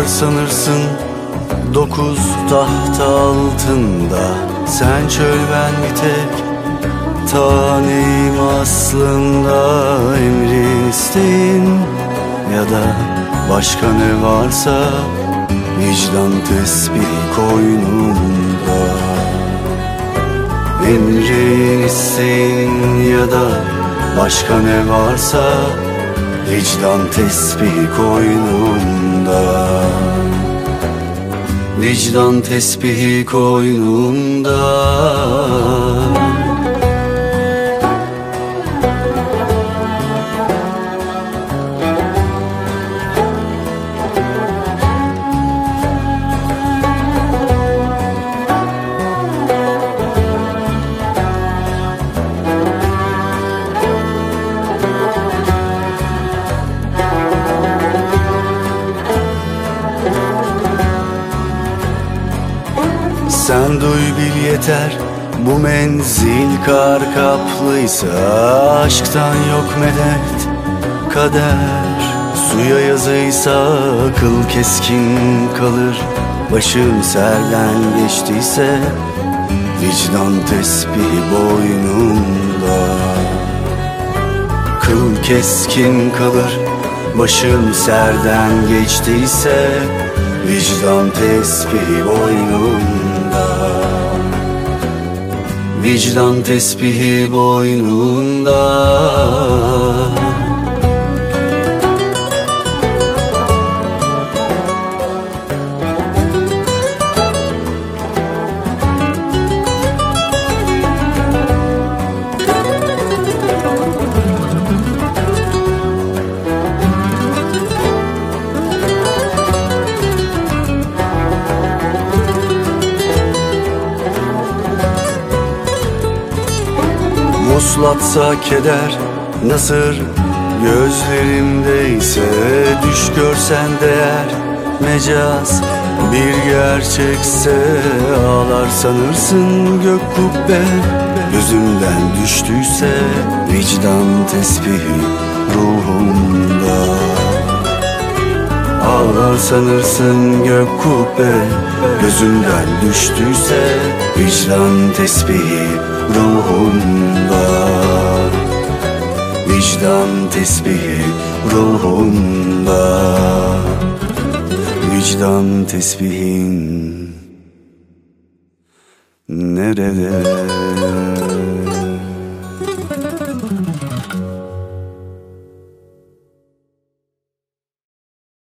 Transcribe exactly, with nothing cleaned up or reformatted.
Ağlar sanırsın dokuz tahta altında. Sen çöl ben bir tek taneyim aslında. Emrin isteğin ya da başka ne varsa vicdan tesbih koynunda. Emrin isteğin ya da başka ne varsa vicdan tesbih koynunda. Vicdan tesbihi koynunda. Sen duy bil yeter, bu menzil kar kaplıysa aşktan yok medet, kader suya yazıysa akıl keskin kalır. Başım serden geçtiyse vicdan tesbih boynumda. Kıl keskin kalır, başım serden geçtiyse vicdan tesbih boynumda. Vicdan tesbihi boynunda. Vuslatsa keder, nasır gözlerimdeyse düş görsen değer, mecaz bir gerçekse ağlar sanırsın gök kubbe. Gözümden düştüyse vicdan tesbihi ruhumda. Ağlar sanırsın gök kubbe, gözümden düştüyse vicdan tesbihi ruhumda. Vicdan tesbihi ruhumda. Vicdan tesbihin nerede?